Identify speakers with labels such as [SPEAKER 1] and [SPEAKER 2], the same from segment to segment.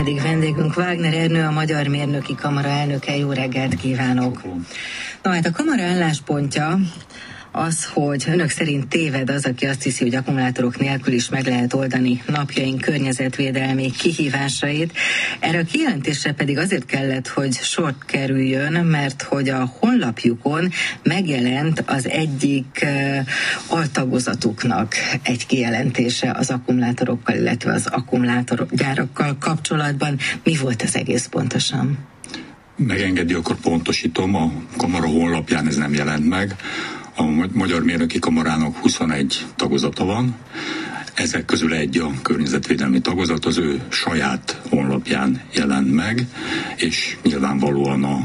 [SPEAKER 1] Eddig vendégünk Wagner Ernő, a Magyar Mérnöki Kamara elnöke. Jó reggelt kívánok! Na hát a kamara álláspontja az, hogy önök szerint téved az, aki azt hiszi, hogy akkumulátorok nélkül is meg lehet oldani napjaink környezetvédelmi kihívásait. Erre a kijelentésre pedig azért kellett, hogy sor kerüljön, mert hogy a honlapjukon megjelent az egyik altagozatuknak egy kijelentése az akkumulátorokkal, illetve az akkumulátorgyárakkal kapcsolatban. Mi volt az egész pontosan?
[SPEAKER 2] Megengedi, akkor pontosítom, a kamara honlapján ez nem jelent meg. A Magyar Mérnöki Kamarának 21 tagozata van, ezek közül egy a környezetvédelmi tagozat, az ő saját honlapján jelent meg, és nyilvánvalóan a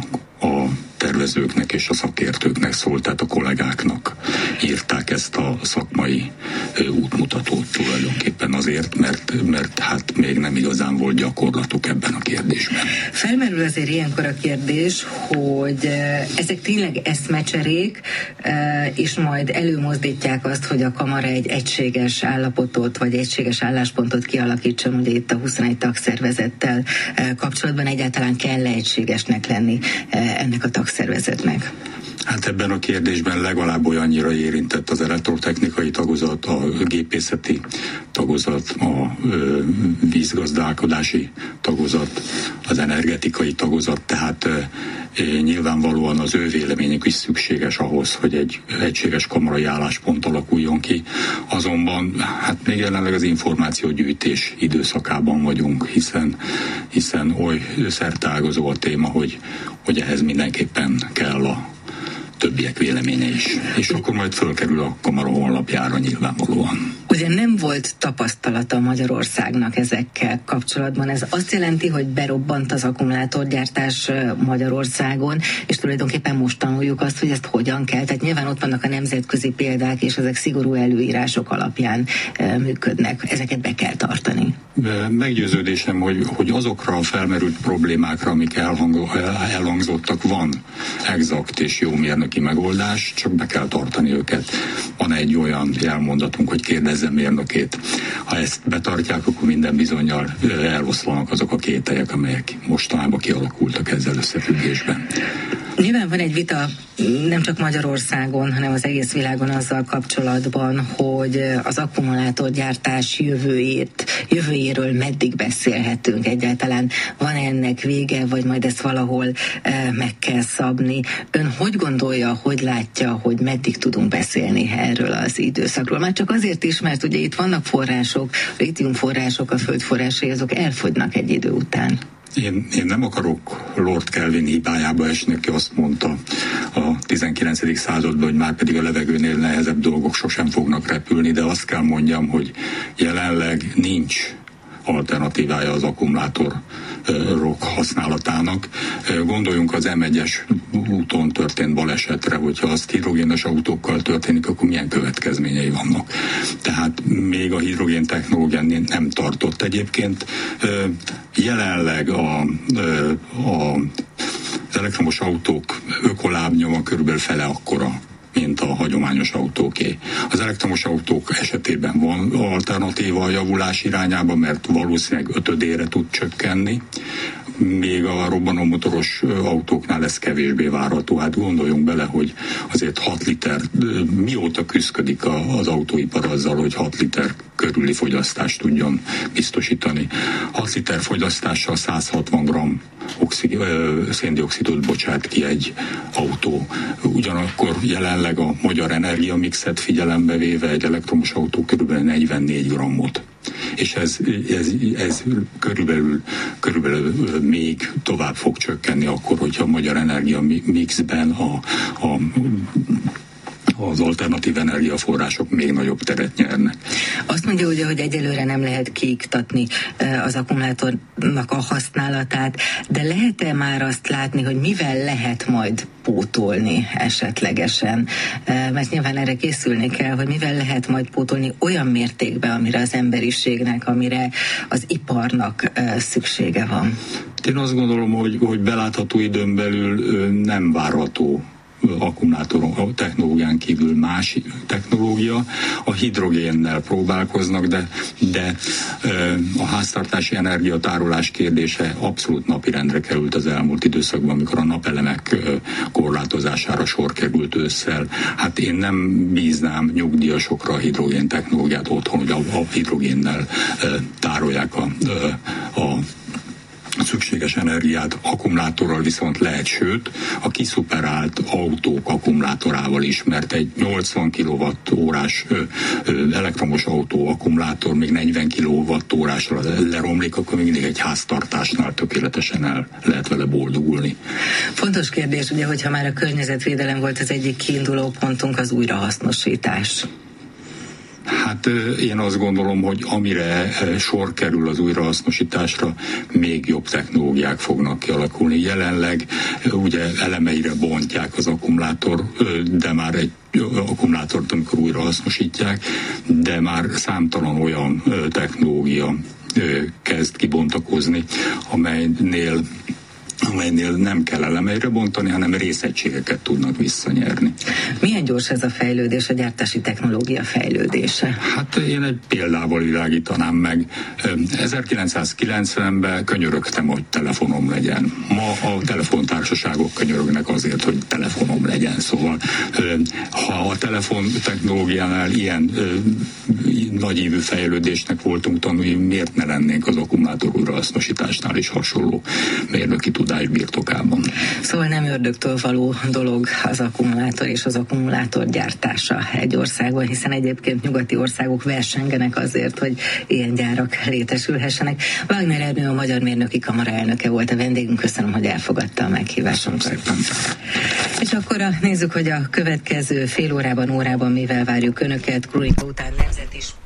[SPEAKER 2] tervezőknek és a szakértőknek szólt, tehát a kollégáknak írták ezt a szakmai útmutatót tulajdonképpen azért, mert hát még nem igazán volt gyakorlatuk ebben a kérdésben.
[SPEAKER 1] Felmerül azért ilyenkor a kérdés, hogy ezek tényleg eszmecserék, és majd előmozdítják azt, hogy a kamara egy egységes állapotot, vagy egységes álláspontot kialakítson, ugye itt a 21 tagszervezettel kapcsolatban egyáltalán kell egységesnek lenni ennek a tagszervezetnek?
[SPEAKER 2] Hát ebben a kérdésben legalább olyannyira érintett az elektrotechnikai tagozat, a gépészeti tagozat, a vízgazdálkodási tagozat, az energetikai tagozat, tehát nyilvánvalóan az ő véleményük is szükséges ahhoz, hogy egy egységes kamarai álláspont alakuljon ki. Azonban hát még jelenleg az információgyűjtés időszakában vagyunk, hiszen oly szerteágazó a téma, hogy ehhez mindenképpen kell a többiek véleménye is. És akkor majd fölkerül a kamara honlapjára nyilvánvalóan.
[SPEAKER 1] Ugye nem volt tapasztalata Magyarországnak ezekkel kapcsolatban. Ez azt jelenti, hogy berobbant az akkumulátorgyártás Magyarországon, és tulajdonképpen most tanuljuk azt, hogy ezt hogyan kell. Tehát nyilván ott vannak a nemzetközi példák, és ezek szigorú előírások alapján működnek. Ezeket be kell tartani.
[SPEAKER 2] Meggyőződésem, hogy azokra a felmerült problémákra, amik elhangzottak, van exakt és jó mérnöki megoldás, csak be kell tartani őket. Van egy olyan jelmondatunk, hogy kérdezze mérnökét. Ha ezt betartják, akkor minden bizonnyal eloszlanak azok a kételyek, amelyek mostanában kialakultak ezzel összefüggésben.
[SPEAKER 1] Nyilván van egy vita nem csak Magyarországon, hanem az egész világon azzal kapcsolatban, hogy az akkumulátorgyártás jövőjéről meddig beszélhetünk egyáltalán. Van ennek vége, vagy majd ezt valahol meg kell szabni? Ön hogy gondolja, hogy látja, hogy meddig tudunk beszélni erről az időszakról? Már csak azért is, mert ugye itt vannak források, litiumforrások, a földforrásai, azok elfogynak egy idő után.
[SPEAKER 2] Én nem akarok Lord Kelvin hibájába esni, aki azt mondta a 19. században, hogy már pedig a levegőnél nehezebb dolgok sosem fognak repülni, de azt kell mondjam, hogy jelenleg nincs alternatívája az akkumulátorok használatának. Gondoljunk az M1-es úton történt balesetre, hogyha az hidrogénes autókkal történik, akkor milyen következményei vannak. Tehát még a hidrogén technológia nem tartott egyébként. Jelenleg az elektromos autók ökolábnyoma körülbelül fele akkora, mint a hagyományos autóké. Az elektromos autók esetében van alternatíva a javulás irányába, mert valószínűleg 5-ére tud csökkenni, még a robbanómotoros autóknál ez kevésbé várható. Hát gondoljunk bele, hogy azért 6 liter, mióta küszködik az autóipar azzal, hogy 6 liter körüli fogyasztást tudjon biztosítani. 6 liter fogyasztással 160 g széndioxidot bocsát ki egy autó. Ugyanakkor jelenleg a magyar energiamixet figyelembe véve egy elektromos autó körülbelül 44 g-ot. És ez körülbelül még tovább fog csökkenni akkor, hogyha a magyar energiamixben az alternatív energiaforrások még nagyobb teret nyernek.
[SPEAKER 1] Azt mondja ugye, hogy egyelőre nem lehet kiiktatni az akkumulátornak a használatát, de lehet-e már azt látni, hogy mivel lehet majd pótolni esetlegesen? Mert nyilván erre készülni kell, hogy mivel lehet majd pótolni olyan mértékben, amire az emberiségnek, amire az iparnak szüksége van.
[SPEAKER 2] Én azt gondolom, hogy belátható időn belül nem várható akkumulátor technológián kívül más technológia. A hidrogénnel próbálkoznak, de a háztartási energiatárolás kérdése abszolút napirendre került az elmúlt időszakban, amikor a napelemek korlátozására sor került ősszel. Hát én nem bíznám nyugdíjasokra a hidrogén technológiát otthon, hogy a hidrogénnel tárolják a szükséges energiát, akkumulátorral viszont lehet, sőt, a kiszuperált autók akkumulátorával is, mert egy 80 kWh-órás elektromos autó akkumulátor még 40 kWh-órásra leromlik, akkor még mindig egy háztartásnál tökéletesen el lehet vele boldogulni.
[SPEAKER 1] Fontos kérdés, ugye, hogyha már a környezetvédelem volt az egyik kiinduló pontunk, az újrahasznosítás.
[SPEAKER 2] Hát én azt gondolom, hogy amire sor kerül az újrahasznosításra, még jobb technológiák fognak kialakulni. Jelenleg ugye elemeire bontják az akkumulátor, de már egy akkumulátort, amikor újrahasznosítják, de már számtalan olyan technológia kezd kibontakozni, amelynél nem kell elemeire bontani, hanem részegységeket tudnak visszanyerni.
[SPEAKER 1] Milyen gyors ez a fejlődés, a gyártási technológia fejlődése?
[SPEAKER 2] Hát én egy példával világítanám meg. 1990-ben könyörögtem, hogy telefonom legyen. Ma a telefontársaságok könyörögnek azért, hogy telefonom legyen. Szóval ha a telefon technológiánál ilyen nagyívű fejlődésnek voltunk tanulni, miért ne lennénk az akkumulátor újrahasznosításnál is hasonló mérnöki tudás birtokában.
[SPEAKER 1] Szóval nem ördögtől való dolog az akkumulátor és az akkumulátor gyártása egy országban, hiszen egyébként nyugati országok versengenek azért, hogy ilyen gyárak létesülhessenek. Wagner Ernő, a Magyar Mérnöki Kamara elnöke volt a vendégünk. Köszönöm, hogy elfogadta a meghívásunkat. És akkor nézzük, hogy a következő fél órában, mivel várjuk Önöket. Krónika után nemzeti